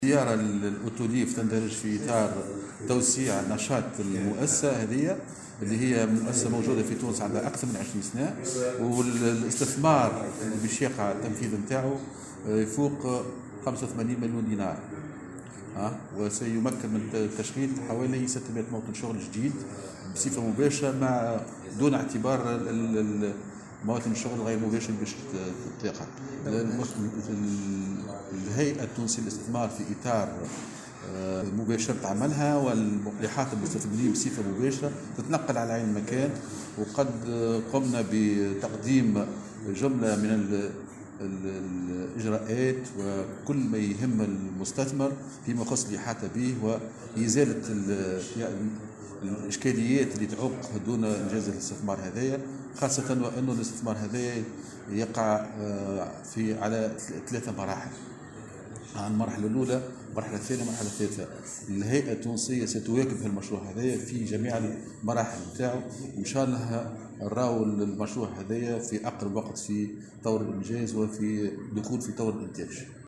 الزيارة الأوتوليف تندرج في إطار توسيع نشاط المؤسسة هذه اللي هي مؤسسة موجودة في تونس عندها أكثر من 20 سنة، والاستثمار اللي باش يقع التنفيذ نتاعو يفوق 85 مليون دينار. وسيمكن من تشغيل حوالي 600 موطن شغل جديد بصفة مباشرة مع دون اعتبار مواطن الشغل غير مباشر باش تقع. الهيئة التونسية للاستثمار في إطار مباشرة عملها والإحاطة بالمستثمرين بصفة مباشرة تتنقل على عين المكان، وقد قمنا بتقديم جملة من الإجراءات وكل ما يهم المستثمر فيما يخص الإحاطة به وإزالة الإشكاليات اللي تعوق دون إنجاز الاستثمار هذايا، خاصة وأن الاستثمار هذايا يقع على 3 مراحل. المرحلة الأولى، المرحلة الثانية، المرحلة الثالثة. الهيئة التونسية ستواكب المشروع هذايا في جميع المراحل نتاعو، وإن شاء الله نراو المشروع هذايا في أقرب وقت في طور الإنجاز وفي دخول في طور الإنتاج.